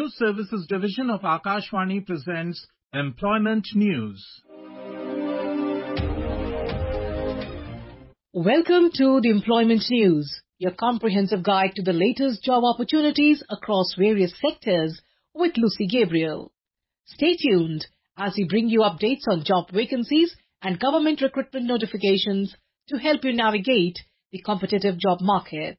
News Services Division of Akashvani presents Employment News. Welcome to the Employment News, your comprehensive guide to the latest job opportunities across various sectors with Lucy Gabriel. Stay tuned as we bring you updates on job vacancies and government recruitment notifications to help you navigate the competitive job market.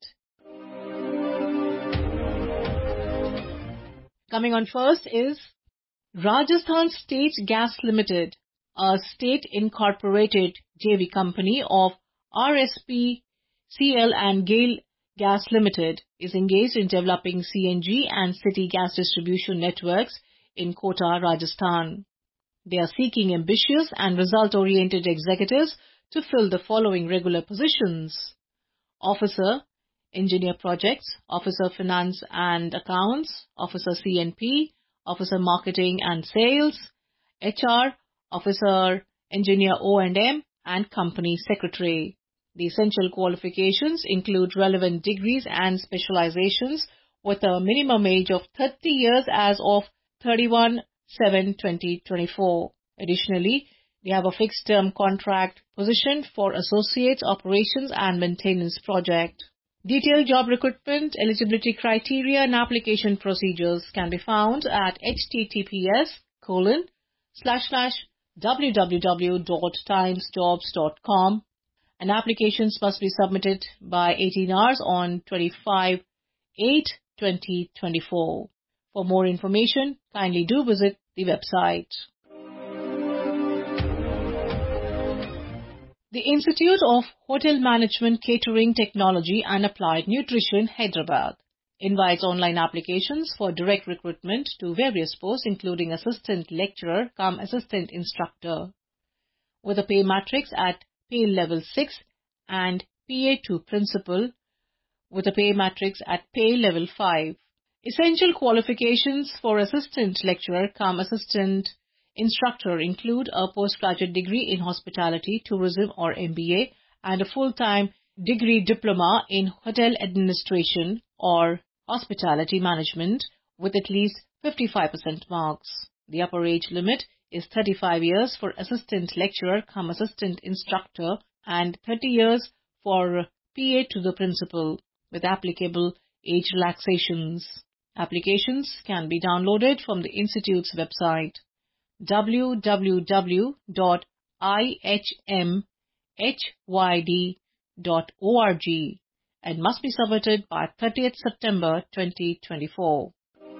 Coming on first is Rajasthan State Gas Limited, a state-incorporated JV company of RSPCL and GAIL Gas Limited, is engaged in developing CNG and city gas distribution networks in Kota, Rajasthan. They are seeking ambitious and result-oriented executives to fill the following regular positions: Officer, Engineer Projects, Officer Finance and Accounts, Officer CNP, Officer Marketing and Sales, HR, Officer Engineer O&M, and Company Secretary. The essential qualifications include relevant degrees and specializations with a minimum age of 30 years as of 31/7/2024. Additionally, they have a fixed-term contract position for Associates Operations and Maintenance Project. Detailed job recruitment, eligibility criteria and application procedures can be found at https://www.timesjobs.com, and applications must be submitted by 18 hours on 25/8/2024. For more information, kindly do visit the website. The Institute of Hotel Management, Catering Technology and Applied Nutrition, Hyderabad, invites online applications for direct recruitment to various posts including Assistant Lecturer cum Assistant Instructor, with a pay matrix at pay level 6 and PA to Principal with a pay matrix at pay level 5. Essential qualifications for Assistant Lecturer cum Assistant Instructor include a postgraduate degree in Hospitality, Tourism or MBA and a full-time degree diploma in Hotel Administration or Hospitality Management with at least 55% marks. The upper age limit is 35 years for Assistant Lecturer cum Assistant Instructor and 30 years for PA to the Principal with applicable age relaxations. Applications can be downloaded from the Institute's website www.ihmhyd.org and must be submitted by 30th September 2024.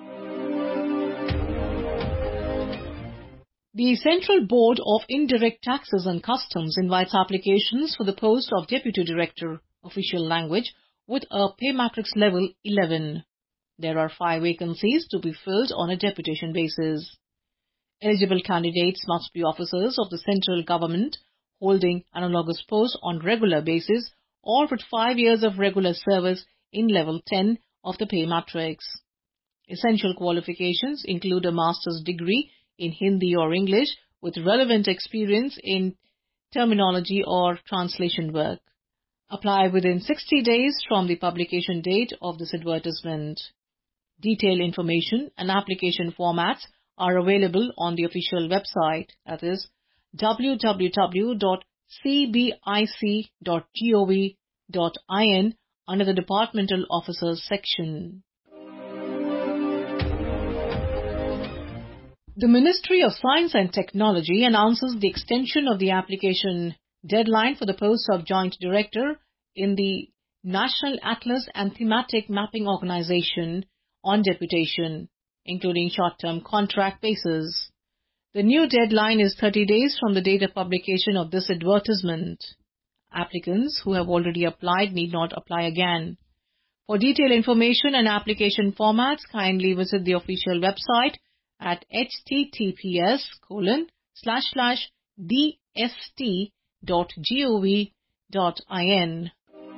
The Central Board of Indirect Taxes and Customs invites applications for the post of Deputy Director, Official Language, with a pay matrix level 11. There are 5 vacancies to be filled on a deputation basis. Eligible candidates must be officers of the central government holding analogous posts on regular basis or with 5 years of regular service in level 10 of the pay matrix. Essential qualifications include a master's degree in Hindi or English with relevant experience in terminology or translation work. Apply within 60 days from the publication date of this advertisement. Detailed information and application formats are available on the official website, that is www.cbic.gov.in under the Departmental Officers section. The Ministry of Science and Technology announces the extension of the application deadline for the post of Joint Director in the National Atlas and Thematic Mapping Organization on deputation, including short-term contract basis. The new deadline is 30 days from the date of publication of this advertisement. Applicants who have already applied need not apply again. For detailed information and application formats, kindly visit the official website at https://dst.gov.in.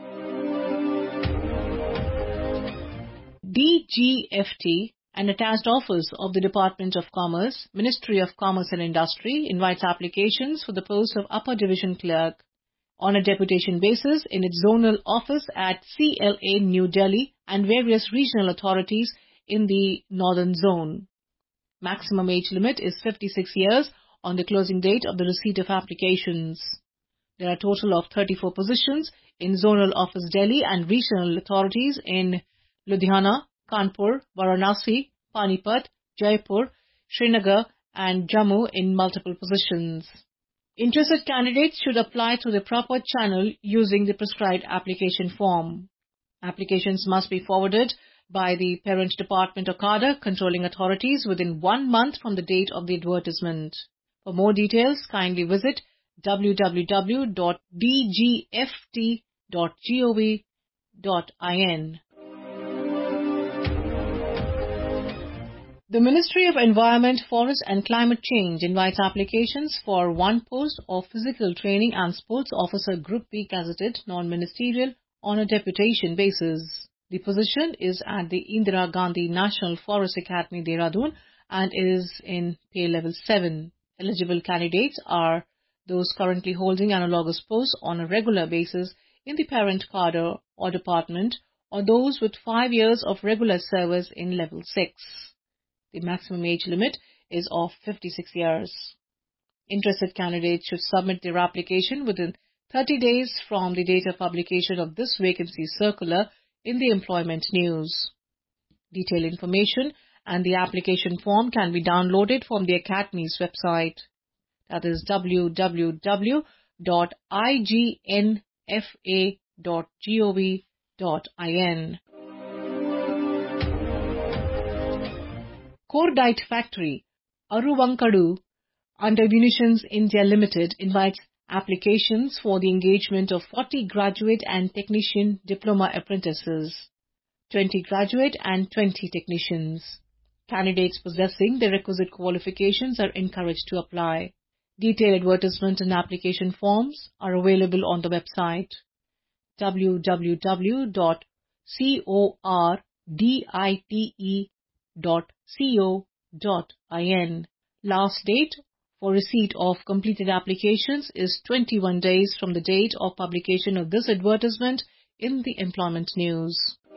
DGFT, an attached office of the Department of Commerce, Ministry of Commerce and Industry, invites applications for the post of Upper Division Clerk on a deputation basis in its zonal office at CLA New Delhi and various regional authorities in the northern zone. Maximum age limit is 56 years on the closing date of the receipt of applications. There are a total of 34 positions in Zonal Office Delhi and regional authorities in Ludhiana, Kanpur, Varanasi, Panipat, Jaipur, Srinagar and Jammu in multiple positions. Interested candidates should apply through the proper channel using the prescribed application form. Applications must be forwarded by the parent department or cadre controlling authorities within 1 month from the date of the advertisement. For more details, kindly visit www.dgft.gov.in. The Ministry of Environment, Forest and Climate Change invites applications for one post of Physical Training and Sports Officer Group B gazetted non-ministerial on a deputation basis. The position is at the Indira Gandhi National Forest Academy, Dehradun, and is in pay level 7. Eligible candidates are those currently holding analogous posts on a regular basis in the parent cadre or department, or those with 5 years of regular service in level 6. The maximum age limit is of 56 years. Interested candidates should submit their application within 30 days from the date of publication of this vacancy circular in the Employment News. Detailed information and the application form can be downloaded from the Academy's website. That is www.ignfa.gov.in. Cordite Factory, Aruvankadu, under Munitions India Limited, invites applications for the engagement of 40 graduate and technician diploma apprentices, 20 graduate and 20 technicians. Candidates possessing the requisite qualifications are encouraged to apply. Detailed advertisement and application forms are available on the website www.cordite.co.in. Last date for receipt of completed applications is 21 days from the date of publication of this advertisement in the Employment News.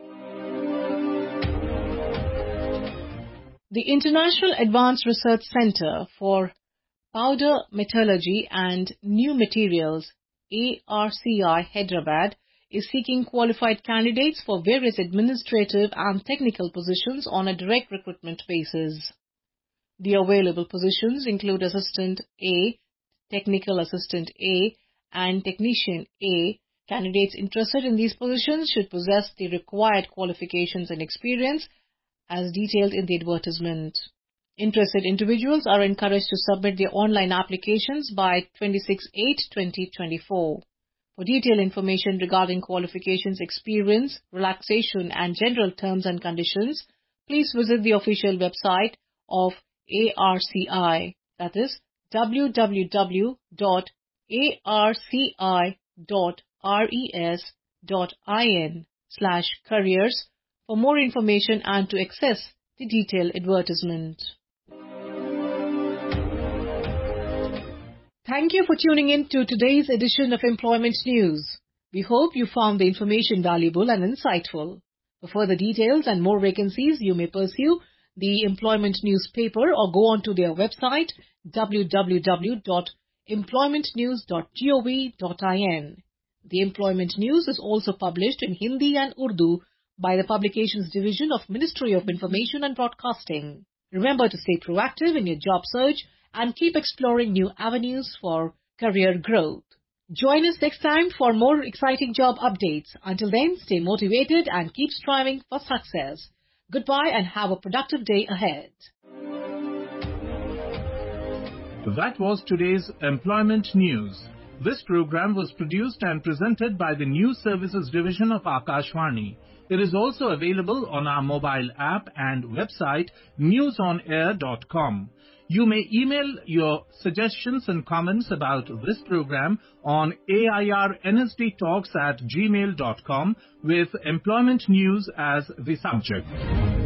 The International Advanced Research Centre for Powder Metallurgy and New Materials, ARCI Hyderabad, is seeking qualified candidates for various administrative and technical positions on a direct recruitment basis. The available positions include Assistant A, Technical Assistant A, and Technician A. Candidates interested in these positions should possess the required qualifications and experience as detailed in the advertisement. Interested individuals are encouraged to submit their online applications by 26/8/2024. For detailed information regarding qualifications, experience, relaxation and general terms and conditions, please visit the official website of ARCI, that is www.arcis.res.in/careers for more information and to access the detailed advertisement. Thank you for tuning in to today's edition of Employment News. We hope you found the information valuable and insightful. For further details and more vacancies, you may pursue the Employment newspaper or go on to their website www.employmentnews.gov.in. The Employment News is also published in Hindi and Urdu by the Publications Division of Ministry of Information and Broadcasting. Remember to stay proactive in your job search and keep exploring new avenues for career growth. Join us next time for more exciting job updates. Until then, stay motivated and keep striving for success. Goodbye and have a productive day ahead. That was today's Employment News. This program was produced and presented by the News Services Division of Akashvani. It is also available on our mobile app and website newsonair.com. You may email your suggestions and comments about this program on airnsdtalks@gmail.com with Employment News as the subject.